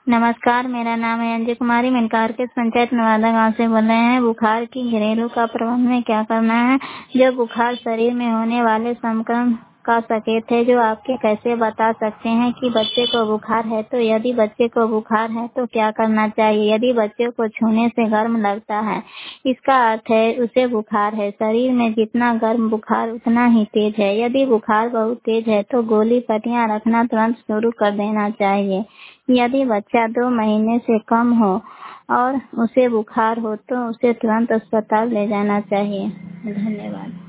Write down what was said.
नमस्कार, मेरा नाम है अंजू कुमारी। मिनकार के पंचायत नवादा गांव से बोल रहे हैं। बुखार की घरेलू का प्रबंधन में क्या करना है? जो बुखार शरीर में होने वाले संक्रमण का संकेत है, जो आपके कैसे बता सकते हैं कि बच्चे को बुखार है। तो यदि बच्चे को बुखार है तो क्या करना चाहिए? यदि बच्चे को छूने से गर्म लगता है, इसका अर्थ है उसे बुखार है। शरीर में जितना गर्म बुखार उतना ही तेज है। यदि बुखार बहुत तेज है तो गोली पट्टियां रखना तुरंत शुरू कर देना चाहिए। यदि बच्चा 2 महीने से कम हो और उसे बुखार हो तो उसे तुरंत अस्पताल ले जाना चाहिए। धन्यवाद।